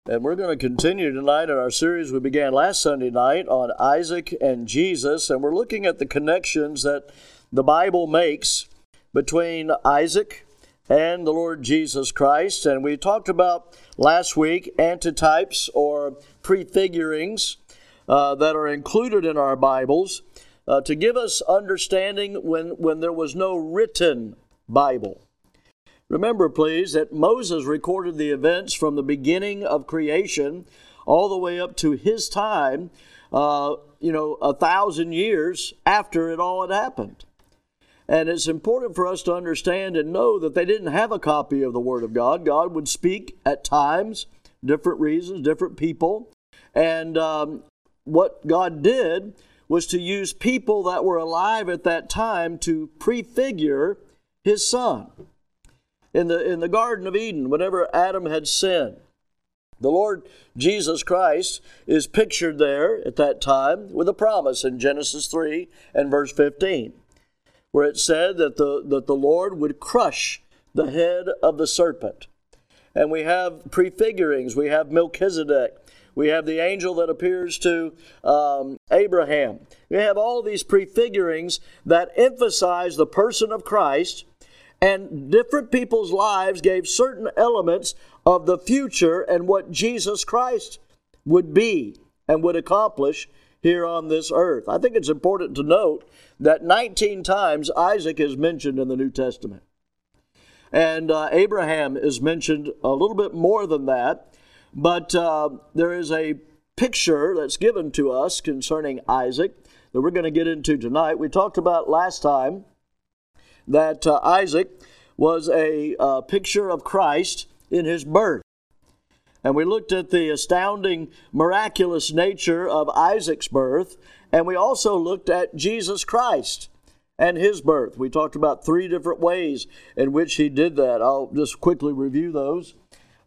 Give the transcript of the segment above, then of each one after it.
And we're going to continue tonight in our series we began last Sunday night on Isaac and Jesus. And we're looking at the connections that the Bible makes between Isaac and the Lord Jesus Christ. And we talked about last week antitypes or prefigurings that are included in our Bibles to give us understanding when there was no written Bible. Remember, please, that Moses recorded the events from the beginning of creation all the way up to his time, 1,000 years after it all had happened. And it's important for us to understand and know that they didn't have a copy of the Word of God. God would speak at times, different reasons, different people. And what God did was to use people that were alive at that time to prefigure His Son. In the Garden of Eden, whenever Adam had sinned, the Lord Jesus Christ is pictured there at that time with a promise in Genesis 3 and verse 15, where it said that the Lord would crush the head of the serpent. And we have prefigurings. We have Melchizedek. We have the angel that appears to Abraham. We have all these prefigurings that emphasize the person of Christ. And different people's lives gave certain elements of the future and what Jesus Christ would be and would accomplish here on this earth. I think it's important to note that 19 times Isaac is mentioned in the New Testament. And Abraham is mentioned a little bit more than that. But there is a picture that's given to us concerning Isaac that we're going to get into tonight. We talked about last time that Isaac was a picture of Christ in his birth. And we looked at the astounding, miraculous nature of Isaac's birth, and we also looked at Jesus Christ and His birth. We talked about 3 different ways in which He did that. I'll just quickly review those.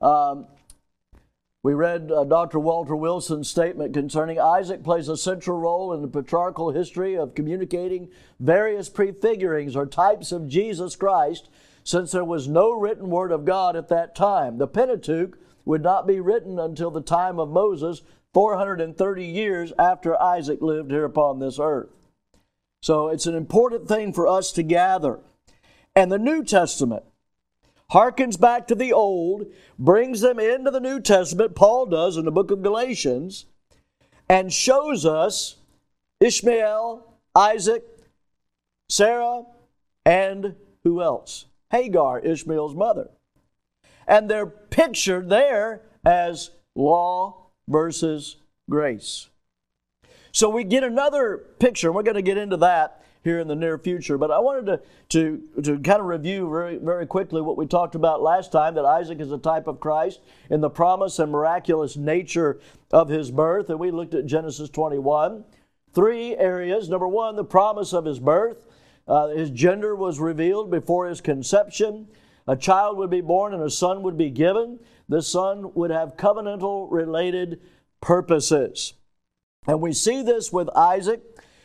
We read Dr. Walter Wilson's statement concerning Isaac plays a central role in the patriarchal history of communicating various prefigurings or types of Jesus Christ, since there was no written word of God at that time. The Pentateuch would not be written until the time of Moses, 430 years after Isaac lived here upon this earth. So it's an important thing for us to gather. And the New Testament harkens back to the Old, brings them into the New Testament, Paul does in the book of Galatians, and shows us Ishmael, Isaac, Sarah, and who else? Hagar, Ishmael's mother. And they're pictured there as law versus grace. So we get another picture, and we're going to get into that here in the near future. But I wanted to kind of review very, very quickly what we talked about last time, that Isaac is a type of Christ in the promise and miraculous nature of his birth. And we looked at Genesis 21. 3 areas. Number 1, the promise of his birth. His gender was revealed before his conception. A child would be born and a son would be given. The son would have covenantal related purposes. And we see this with Isaac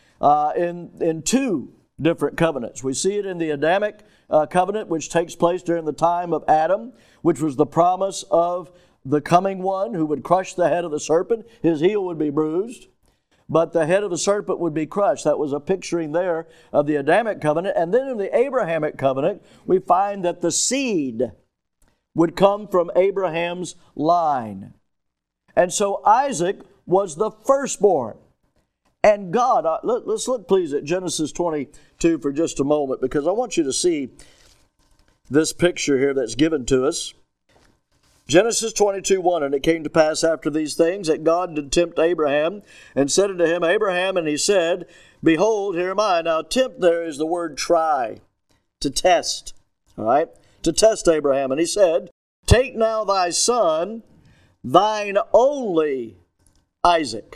in 2 different covenants. We see it in the Adamic covenant, which takes place during the time of Adam, which was the promise of the coming one who would crush the head of the serpent. His heel would be bruised, but the head of the serpent would be crushed. That was a picturing there of the Adamic covenant. And then in the Abrahamic covenant, we find that the seed would come from Abraham's line. And so Isaac was the firstborn. And God, let's look please at Genesis 22 for just a moment, because I want you to see this picture here that's given to us. Genesis 22:1, and it came to pass after these things that God did tempt Abraham, and said unto him, Abraham, and he said, Behold, here am I. Now tempt there is the word try, to test, all right? To test Abraham. And he said, Take now thy son, thine only Isaac.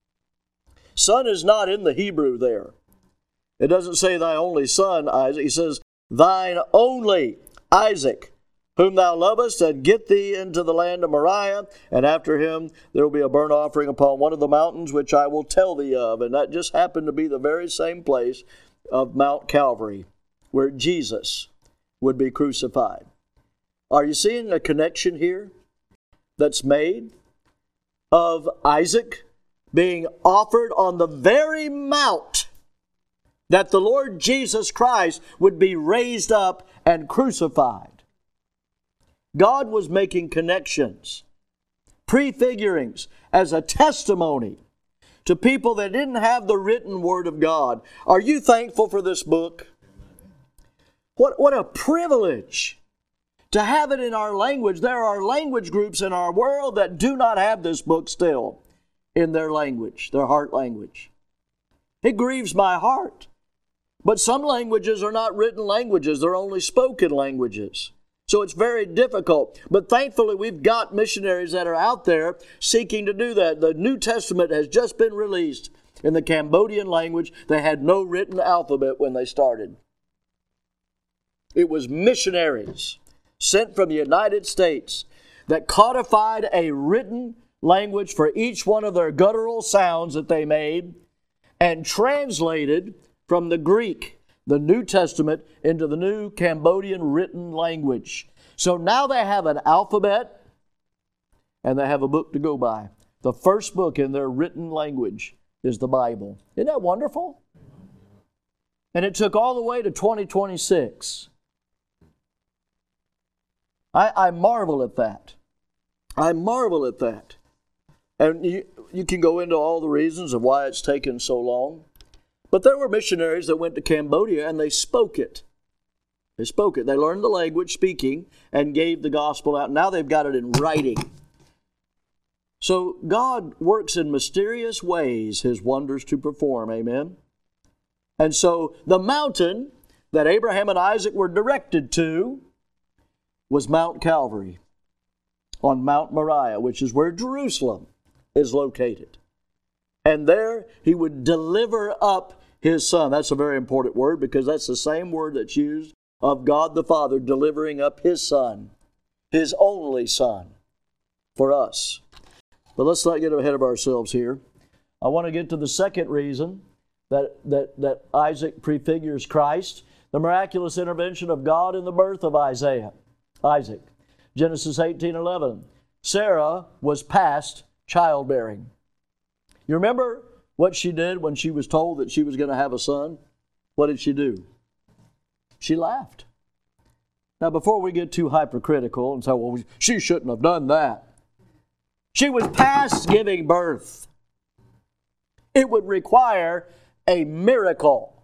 Son is not in the Hebrew there. It doesn't say thy only son, Isaac. He says, thine only Isaac, whom thou lovest, and get thee into the land of Moriah, and after him there will be a burnt offering upon one of the mountains which I will tell thee of. And that just happened to be the very same place of Mount Calvary, where Jesus would be crucified. Are you seeing a connection here? that's made of Isaac being offered on the very mount that the Lord Jesus Christ would be raised up and crucified. God was making connections, prefigurings, as a testimony to people that didn't have the written Word of God. Are you thankful for this book? What a privilege to have it in our language. There are language groups in our world that do not have this book still in their language, their heart language. It grieves my heart. But some languages are not written languages. They're only spoken languages. So it's very difficult. But thankfully, we've got missionaries that are out there seeking to do that. The New Testament has just been released in the Cambodian language. They had no written alphabet when they started. It was missionaries sent from the United States that codified a written language for each one of their guttural sounds that they made and translated from the Greek, the New Testament, into the new Cambodian written language. So now they have an alphabet and they have a book to go by. The first book in their written language is the Bible. Isn't that wonderful? And it took all the way to 2026. I marvel at that. I marvel at that. And you can go into all the reasons of why it's taken so long. But there were missionaries that went to Cambodia and they spoke it. They spoke it. They learned the language, speaking, and gave the gospel out. Now they've got it in writing. So God works in mysterious ways His wonders to perform. Amen? And so the mountain that Abraham and Isaac were directed to was Mount Calvary on Mount Moriah, which is where Jerusalem is located. And there He would deliver up His Son. That's a very important word because that's the same word that's used of God the Father delivering up His Son, His only Son, for us. But let's not get ahead of ourselves here. I want to get to the second reason that Isaac prefigures Christ, the miraculous intervention of God in the birth of Isaac. Genesis 18:11. Sarah was past childbearing. You remember what she did when she was told that she was going to have a son? What did she do? She laughed. Now, before we get too hypercritical and say, well, she shouldn't have done that. She was past giving birth. It would require a miracle.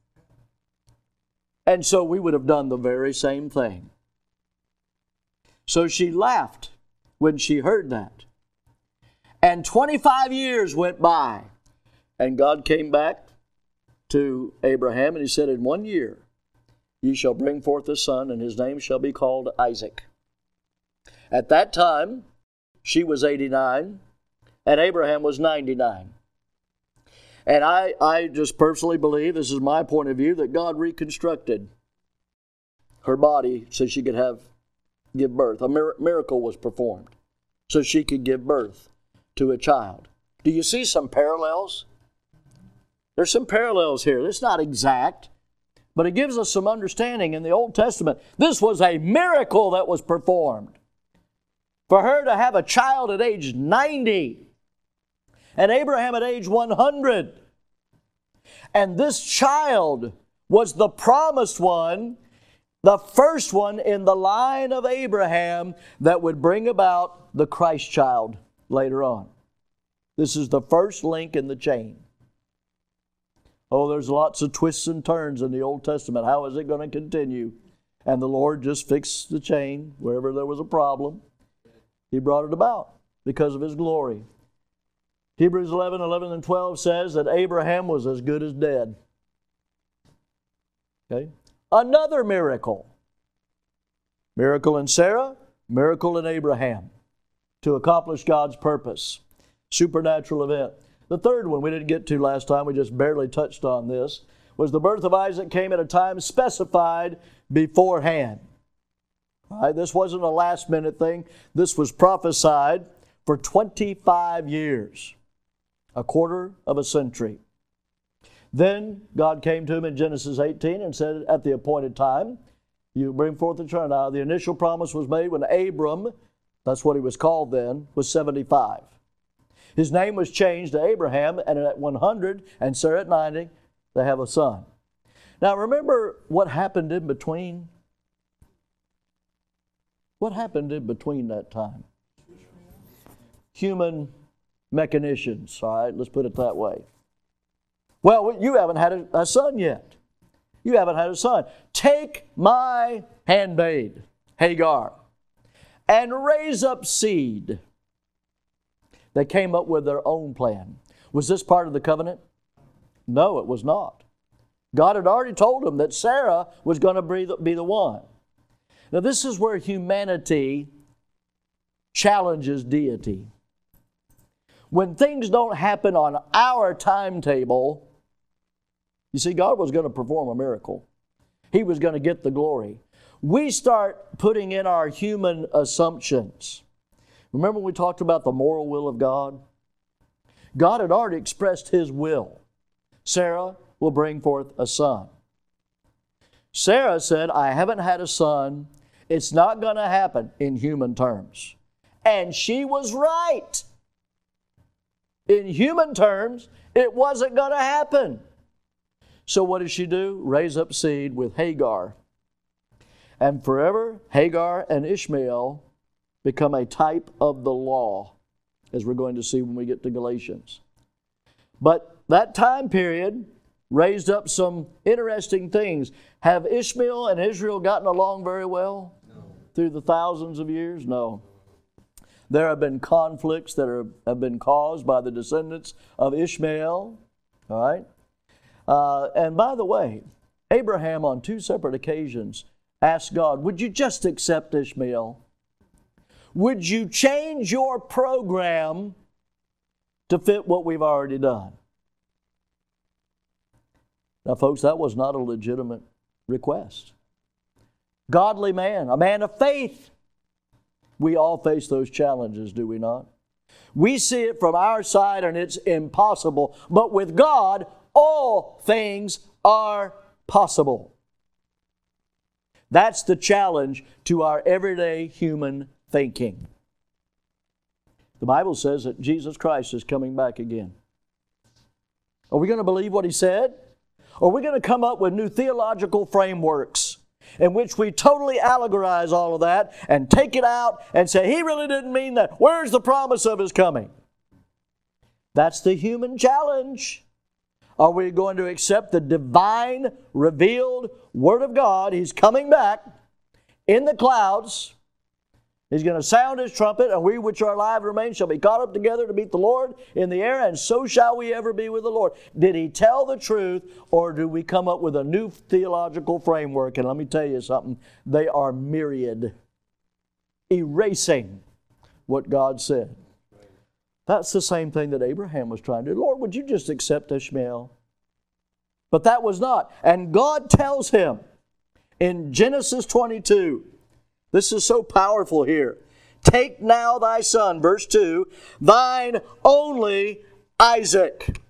And so we would have done the very same thing. So she laughed when she heard that. And 25 years went by. And God came back to Abraham and He said, in 1 year, ye shall bring forth a son, and his name shall be called Isaac. At that time, she was 89, and Abraham was 99. And I just personally believe, this is my point of view, that God reconstructed her body so she could give birth. A miracle was performed so she could give birth to a child. Do you see some parallels? There's some parallels here. It's not exact, but it gives us some understanding in the Old Testament. This was a miracle that was performed. For her to have a child at age 90 and Abraham at age 100. And this child was the promised one, the first one in the line of Abraham that would bring about the Christ child later on. This is the first link in the chain. Oh, there's lots of twists and turns in the Old Testament. How is it going to continue? And the Lord just fixed the chain wherever there was a problem. He brought it about because of His glory. Hebrews 11 and 12 says that Abraham was as good as dead. Okay? Another miracle. Miracle in Sarah, miracle in Abraham to accomplish God's purpose. Supernatural event. The third one we didn't get to last time, we just barely touched on this, was the birth of Isaac came at a time specified beforehand. All right, this wasn't a last minute thing. This was prophesied for 25 years, a quarter of a century. Then God came to him in Genesis 18 and said, at the appointed time, you bring forth a child. Now, the initial promise was made when Abram that's what he was called then, was 75. His name was changed to Abraham, and at 100 and Sarah at 90, they have a son. Now remember what happened in between? What happened in between that time? Human mechanicians, all right? Let's put it that way. Well, you haven't had a son yet. You haven't had a son. Take my handmaid, Hagar, and raise up seed. They came up with their own plan. Was this part of the covenant? No, it was not. God had already told them that Sarah was going to be the one. Now, this is where humanity challenges deity. When things don't happen on our timetable, you see, God was going to perform a miracle. He was going to get the glory. We start putting in our human assumptions. Remember when we talked about the moral will of God? God had already expressed His will. Sarah will bring forth a son. Sarah said, I haven't had a son. It's not going to happen in human terms. And she was right. In human terms, it wasn't going to happen. So what did she do? Raise up seed with Hagar. And forever, Hagar and Ishmael become a type of the law, as we're going to see when we get to Galatians. But that time period raised up some interesting things. Have Ishmael and Israel gotten along very well? No. Through the thousands of years? No. There have been conflicts that have been caused by the descendants of Ishmael. All right? And by the way, Abraham on 2 separate occasions asked God, would you just accept Ishmael? Would you change your program to fit what we've already done? Now, folks, that was not a legitimate request. Godly man, a man of faith. We all face those challenges, do we not? We see it from our side and it's impossible. But with God, all things are possible. That's the challenge to our everyday human thinking. The Bible says that Jesus Christ is coming back again. Are we going to believe what He said? Or are we going to come up with new theological frameworks in which we totally allegorize all of that and take it out and say, He really didn't mean that. Where's the promise of His coming? That's the human challenge. Are we going to accept the divine, revealed Word of God? He's coming back in the clouds. He's going to sound His trumpet, and we which are alive remain shall be caught up together to meet the Lord in the air, and so shall we ever be with the Lord. Did He tell the truth, or do we come up with a new theological framework? And let me tell you something, they are myriad, erasing what God said. That's the same thing that Abraham was trying to do. Lord, would you just accept Ishmael? But that was not. And God tells him in Genesis 22, this is so powerful here. Take now thy son, verse 2, thine only Isaac.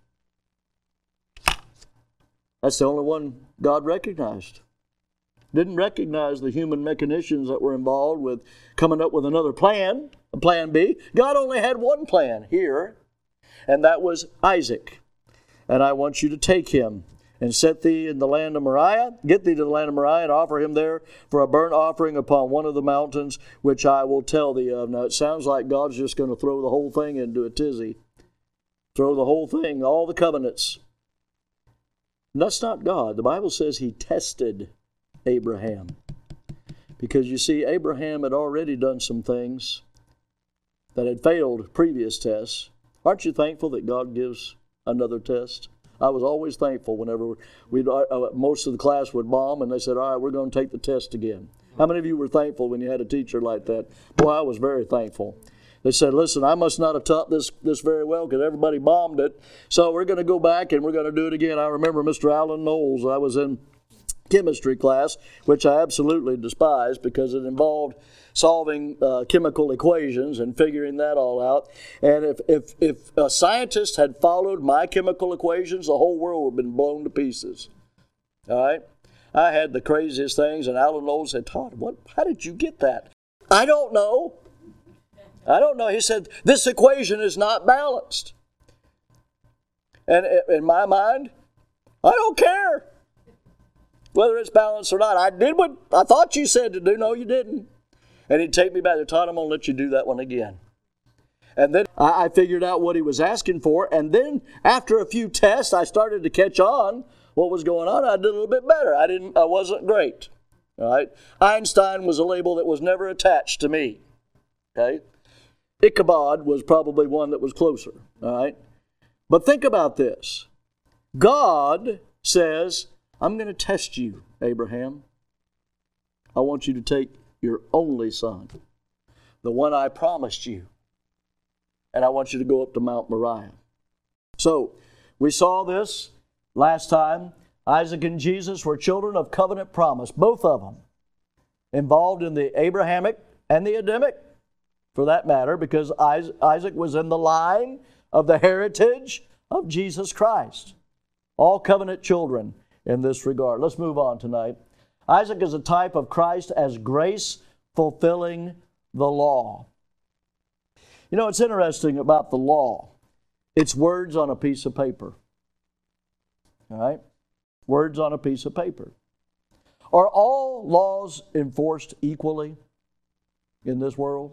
That's the only one God recognized. Didn't recognize the human mechanicians that were involved with coming up with another plan, a plan B. God only had one plan here, and that was Isaac. And I want you to take him and set thee in the land of Moriah, get thee to the land of Moriah, and offer him there for a burnt offering upon one of the mountains, which I will tell thee of. Now, it sounds like God's just going to throw the whole thing into a tizzy. Throw the whole thing, all the covenants. And that's not God. The Bible says He tested Abraham. Because you see, Abraham had already done some things that had failed previous tests. Aren't you thankful that God gives another test? I was always thankful whenever most of the class would bomb and they said, all right, we're going to take the test again. How many of you were thankful when you had a teacher like that? Boy, I was very thankful. They said, listen, I must not have taught this very well because everybody bombed it. So we're going to go back and we're going to do it again. I remember Mr. Alan Knowles. I was in chemistry class, which I absolutely despised because it involved solving chemical equations and figuring that all out. And if a scientist had followed my chemical equations, the whole world would have been blown to pieces. All right? I had the craziest things, and Alan Knowles said, Todd, how did you get that? I don't know. I don't know. He said, this equation is not balanced. And in my mind, I don't care whether it's balanced or not. I did what I thought you said to do. No, you didn't. And he'd take me back to Todd, I'm going to let you do that one again. And then I figured out what he was asking for. And then after a few tests, I started to catch on what was going on. I did a little bit better. I wasn't great. All right. Einstein was a label that was never attached to me. Okay. Ichabod was probably one that was closer. All right. But think about this. God says, I'm going to test you, Abraham. I want you to take your only son, the one I promised you, and I want you to go up to Mount Moriah. So, we saw this last time. Isaac and Jesus were children of covenant promise, both of them, involved in the Abrahamic and the Adamic, for that matter, because Isaac was in the line of the heritage of Jesus Christ. All covenant children in this regard. Let's move on tonight. Isaac is a type of Christ as grace fulfilling the law. You know, it's interesting about the law. It's words on a piece of paper. All right? Words on a piece of paper. Are all laws enforced equally in this world?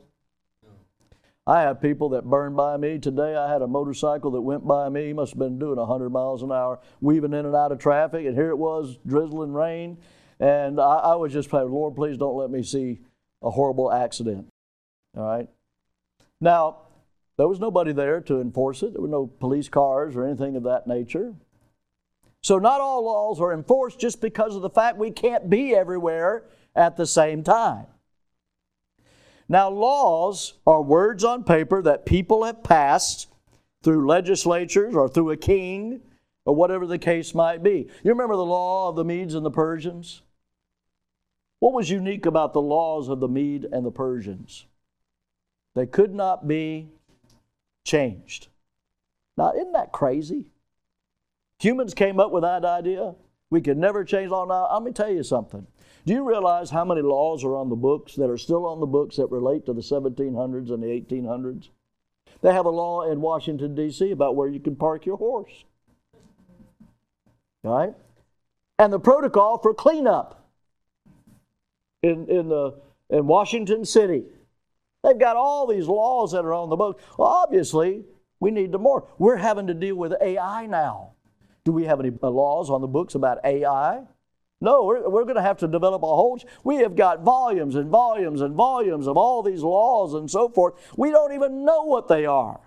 I have people that burn by me. Today I had a motorcycle that went by me. He must have been doing 100 miles an hour, weaving in and out of traffic, and here it was, drizzling rain. And I was just praying, Lord, please don't let me see a horrible accident. All right? Now, there was nobody there to enforce it. There were no police cars or anything of that nature. So not all laws are enforced just because of the fact we can't be everywhere at the same time. Now, laws are words on paper that people have passed through legislatures or through a king or whatever the case might be. You remember the law of the Medes and the Persians? What was unique about the laws of the Mede and the Persians? They could not be changed. Now, isn't that crazy? Humans came up with that idea. We could never change law. Now, let me tell you something. Do you realize how many laws are on the books that are still on the books that relate to the 1700s and the 1800s? They have a law in Washington, D.C. about where you can park your horse. All right? And the protocol for cleanup in Washington City. They've got all these laws that are on the books. Well, obviously, we need them more. We're having to deal with AI now. Do we have any laws on the books about AI? No, we're going to have to develop a whole... We have got volumes and volumes and volumes of all these laws and so forth. We don't even know what they are.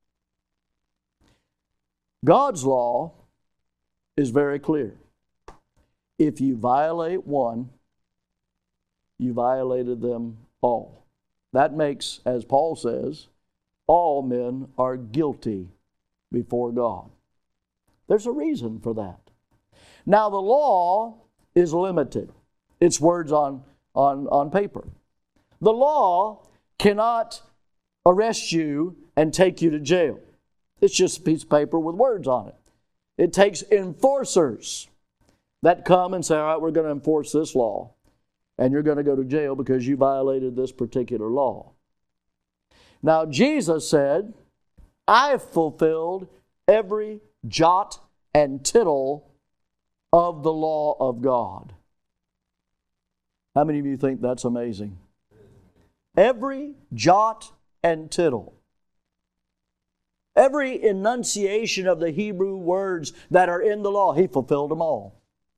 God's law is very clear. If you violate one, you violated them all. That makes, as Paul says, all men are guilty before God. There's a reason for that. Now, the law is limited. It's words on paper. The law cannot arrest you and take you to jail. It's just a piece of paper with words on it. It takes enforcers that come and say, all right, we're going to enforce this law, and you're going to go to jail because you violated this particular law. Now, Jesus said, I've fulfilled every jot and tittle of the law of God. How many of you think that's amazing? Every jot and tittle. Every enunciation of the Hebrew words that are in the law, He fulfilled them all.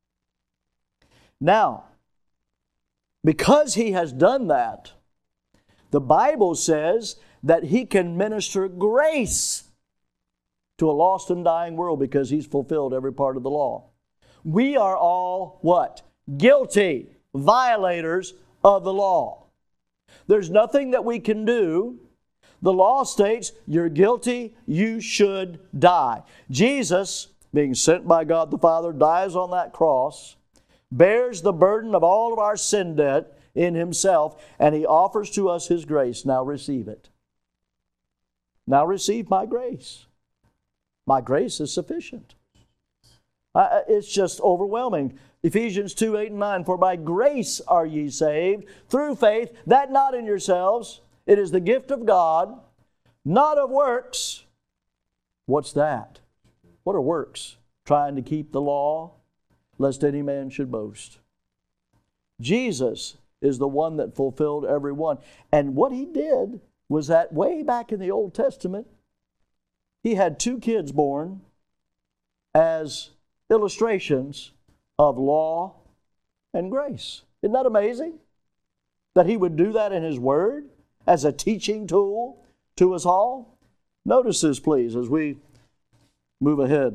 Now, because He has done that, the Bible says that He can minister grace to a lost and dying world because He's fulfilled every part of the law. We are all what? Guilty violators of the law. There's nothing that we can do. The law states you're guilty, you should die. Jesus, being sent by God the Father, dies on that cross, bears the burden of all of our sin debt in Himself, and He offers to us His grace. Now receive it. Now receive my grace. My grace is sufficient. It's just overwhelming. Ephesians 2:8 and 9, for by grace are ye saved, through faith, that not in yourselves. It is the gift of God, not of works. What's that? What are works? Trying to keep the law, lest any man should boast. Jesus is the one that fulfilled every one. And what he did was that way back in the Old Testament, he had 2 kids born as illustrations of law and grace. Isn't that amazing? That he would do that in his word as a teaching tool to us all. Notice this, please, as we move ahead.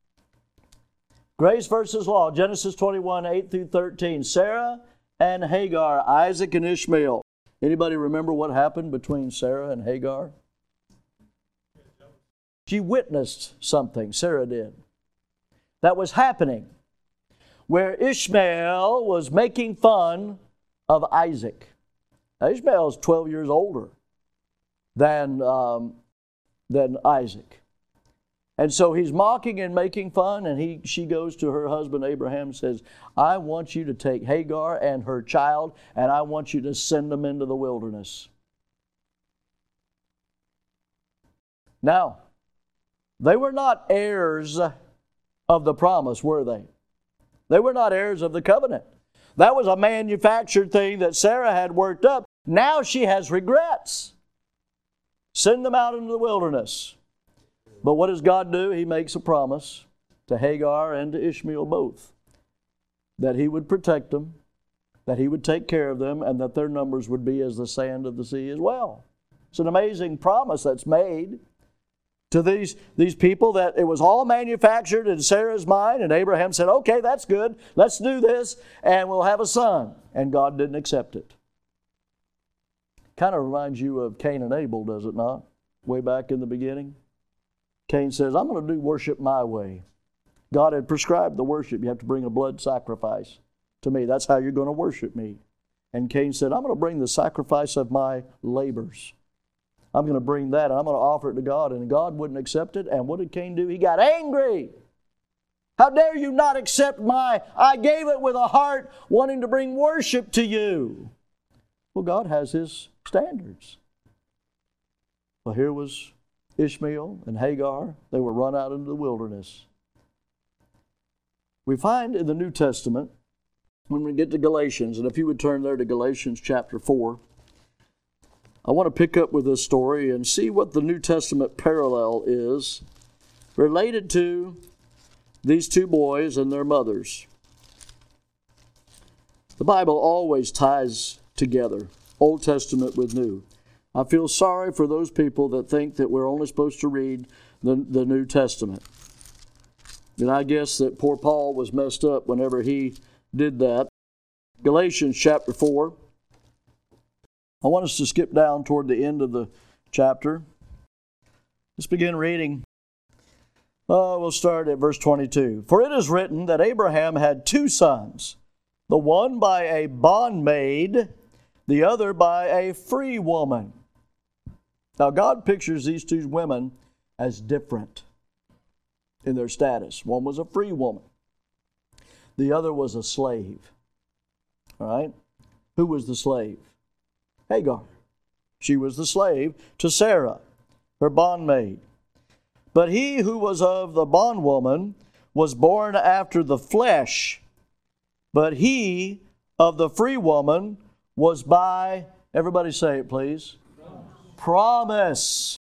Grace versus law, Genesis 21, 8 through 13. Sarah and Hagar, Isaac and Ishmael. Anybody remember what happened between Sarah and Hagar? She witnessed something, Sarah did, that was happening, where Ishmael was making fun of Isaac. Now, Ishmael is 12 years older than Isaac. And so he's mocking and making fun, and she goes to her husband Abraham and says, I want you to take Hagar and her child, and I want you to send them into the wilderness. Now, they were not heirs of the promise, were they? They were not heirs of the covenant. That was a manufactured thing that Sarah had worked up. Now she has regrets. Send them out into the wilderness. But what does God do? He makes a promise to Hagar and to Ishmael both, that he would protect them, that he would take care of them, and that their numbers would be as the sand of the sea as well. It's an amazing promise that's made to these people, that it was all manufactured in Sarah's mind, and Abraham said, okay, that's good, let's do this, and we'll have a son. And God didn't accept it. Kind of reminds you of Cain and Abel, does it not? Way back in the beginning. Cain says, I'm going to do worship my way. God had prescribed the worship. You have to bring a blood sacrifice to me. That's how you're going to worship me. And Cain said, I'm going to bring the sacrifice of my labors. I'm going to bring that, and I'm going to offer it to God. And God wouldn't accept it. And what did Cain do? He got angry. How dare you not accept I gave it with a heart wanting to bring worship to you. Well, God has His standards. Well, here was Ishmael and Hagar. They were run out into the wilderness. We find in the New Testament, when we get to Galatians, and if you would turn there to Galatians chapter 4, I want to pick up with this story and see what the New Testament parallel is related to these 2 boys and their mothers. The Bible always ties together Old Testament with New. I feel sorry for those people that think that we're only supposed to read the New Testament. And I guess that poor Paul was messed up whenever he did that. Galatians chapter 4. I want us to skip down toward the end of the chapter. Let's begin reading. We'll start at verse 22. For it is written that Abraham had 2 sons, the one by a bondmaid, the other by a free woman. Now, God pictures these 2 women as different in their status. One was a free woman. The other was a slave. All right? Who was the slave? Hagar. She was the slave to Sarah, her bondmaid. But he who was of the bondwoman was born after the flesh, but he of the free woman was by, everybody say it please, promise.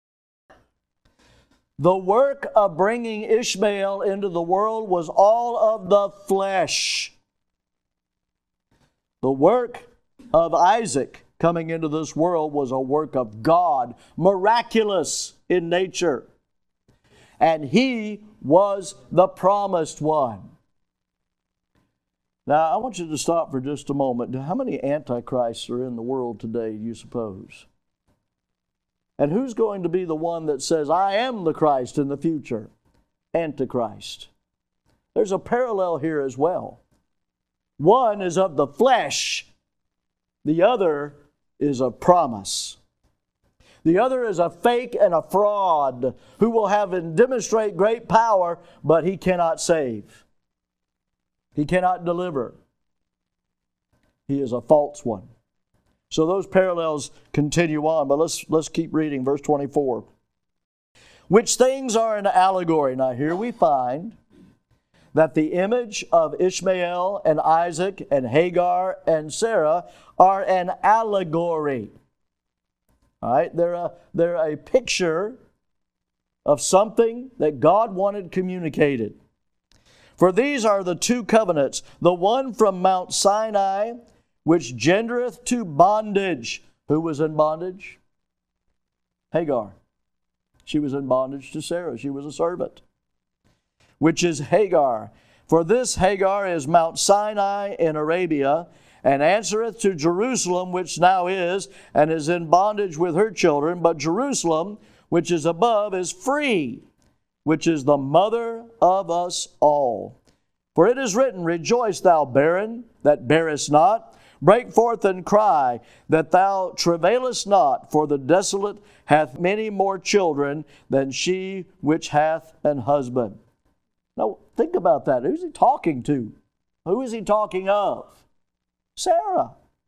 The work of bringing Ishmael into the world was all of the flesh. The work of Isaac coming into this world was a work of God, miraculous in nature. And he was the promised one. Now, I want you to stop for just a moment. How many antichrists are in the world today, you suppose? And who's going to be the one that says, I am the Christ in the future? Antichrist. There's a parallel here as well. One is of the flesh. The other is of promise. The other is a fake and a fraud who will have and demonstrate great power, but he cannot save. He cannot deliver. He is a false one. So those parallels continue on, but let's keep reading verse 24. Which things are an allegory. Now here we find that the image of Ishmael and Isaac and Hagar and Sarah are an allegory. All right, they're a picture of something that God wanted communicated. For these are the two covenants, the one from Mount Sinai, which gendereth to bondage. Who was in bondage? Hagar. She was in bondage to Sarah. She was a servant. Which is Hagar. For this Hagar is Mount Sinai in Arabia, and answereth to Jerusalem, which now is, and is in bondage with her children. But Jerusalem, which is above, is free, which is the mother of us all. For it is written, Rejoice, thou barren, that bearest not. Break forth and cry, that thou travailest not, for the desolate hath many more children than she which hath an husband. Now, think about that. Who's he talking to? Who is he talking of? Sarah.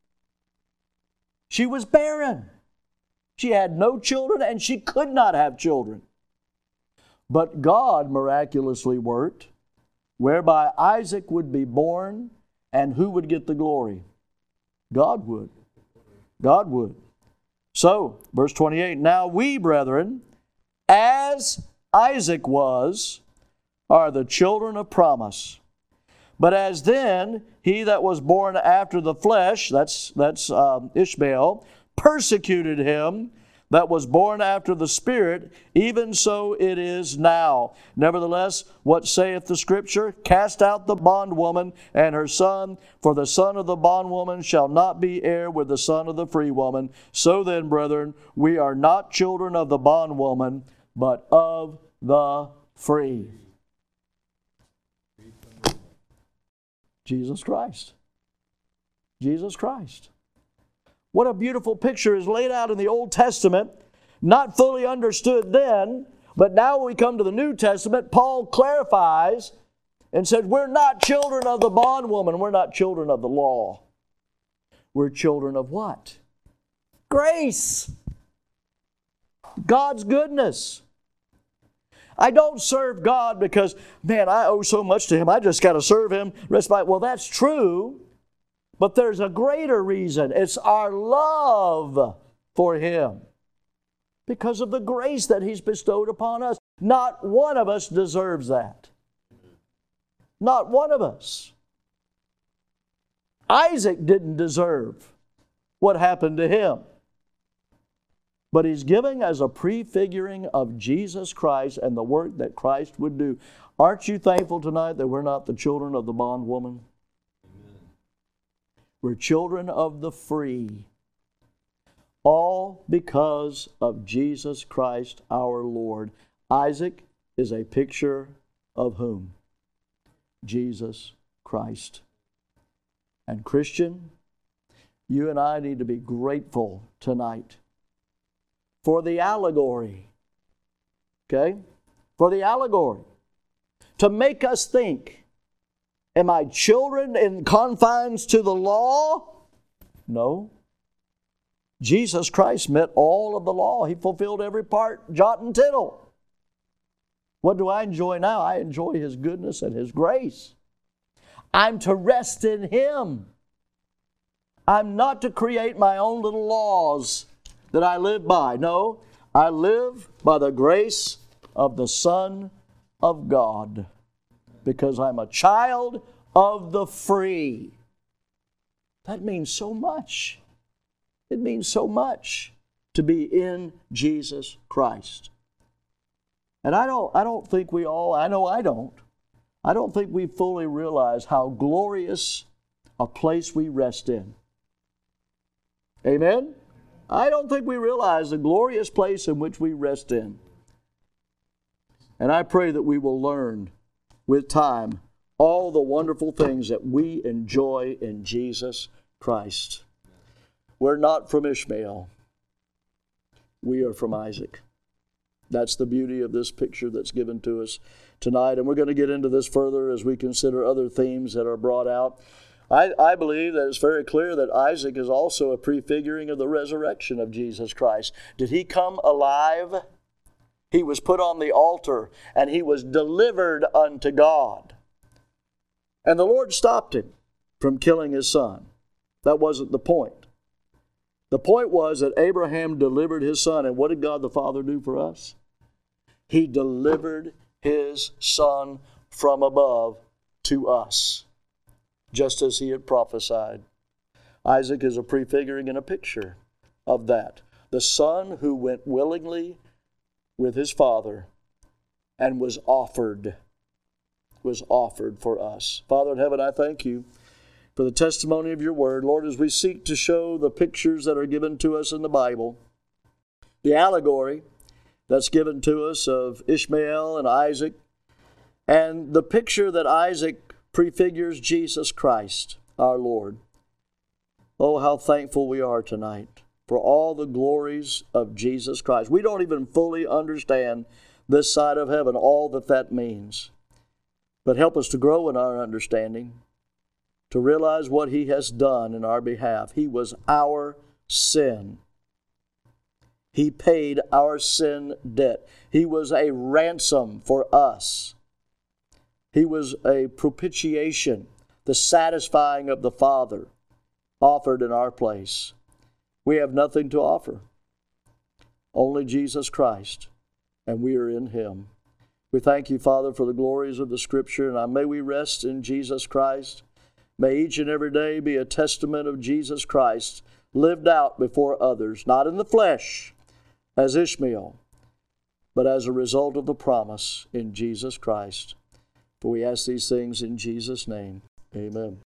She was barren. She had no children, and she could not have children. But God miraculously worked, whereby Isaac would be born, and who would get the glory? God would. God would. So, verse 28, Now we, brethren, as Isaac was, are the children of promise. But as then he that was born after the flesh, that's Ishmael, persecuted him that was born after the Spirit, even so it is now. Nevertheless, what saith the Scripture? Cast out the bondwoman and her son, for the son of the bondwoman shall not be heir with the son of the free woman. So then, brethren, we are not children of the bondwoman, but of the free. Jesus Christ. Jesus Christ. What a beautiful picture is laid out in the Old Testament, not fully understood then, but now when we come to the New Testament, Paul clarifies and said, we're not children of the bondwoman, we're not children of the law. We're children of what? Grace. God's goodness. I don't serve God because, man, I owe so much to Him. I just got to serve Him. Well, that's true. But there's a greater reason. It's our love for Him. Because of the grace that He's bestowed upon us. Not one of us deserves that. Not one of us. Isaac didn't deserve what happened to him. But he's giving as a prefiguring of Jesus Christ and the work that Christ would do. Aren't you thankful tonight that we're not the children of the bondwoman? Amen. We're children of the free. All because of Jesus Christ our Lord. Isaac is a picture of whom? Jesus Christ. And Christian, you and I need to be grateful tonight for the allegory. Okay? For the allegory. To make us think, am I children in confines to the law? No. Jesus Christ met all of the law. He fulfilled every part, jot and tittle. What do I enjoy now? I enjoy His goodness and His grace. I'm to rest in Him. I'm not to create my own little laws that I live by. No, I live by the grace of the Son of God because I'm a child of the free. That means so much. It means so much to be in Jesus Christ. And I don't think we all, I know I don't think we fully realize how glorious a place we rest in. Amen? I don't think we realize the glorious place in which we rest in. And I pray that we will learn with time all the wonderful things that we enjoy in Jesus Christ. We're not from Ishmael. We are from Isaac. That's the beauty of this picture that's given to us tonight. And we're going to get into this further as we consider other themes that are brought out. I believe that it's very clear that Isaac is also a prefiguring of the resurrection of Jesus Christ. Did he come alive? He was put on the altar and he was delivered unto God. And the Lord stopped him from killing his son. That wasn't the point. The point was that Abraham delivered his son. And what did God the Father do for us? He delivered his son from above to us, just as he had prophesied. Isaac is a prefiguring and a picture of that. The son who went willingly with his father and was offered for us. Father in heaven, I thank you for the testimony of your word. Lord, as we seek to show the pictures that are given to us in the Bible, the allegory that's given to us of Ishmael and Isaac, and the picture that Isaac prefigures Jesus Christ, our Lord. Oh, how thankful we are tonight for all the glories of Jesus Christ. We don't even fully understand this side of heaven, all that that means. But help us to grow in our understanding, to realize what he has done in our behalf. He was our sin. He paid our sin debt. He was a ransom for us. He was a propitiation, the satisfying of the Father, offered in our place. We have nothing to offer, only Jesus Christ, and we are in him. We thank you, Father, for the glories of the Scripture, and may we rest in Jesus Christ. May each and every day be a testament of Jesus Christ lived out before others, not in the flesh as Ishmael, but as a result of the promise in Jesus Christ. For we ask these things in Jesus' name. Amen.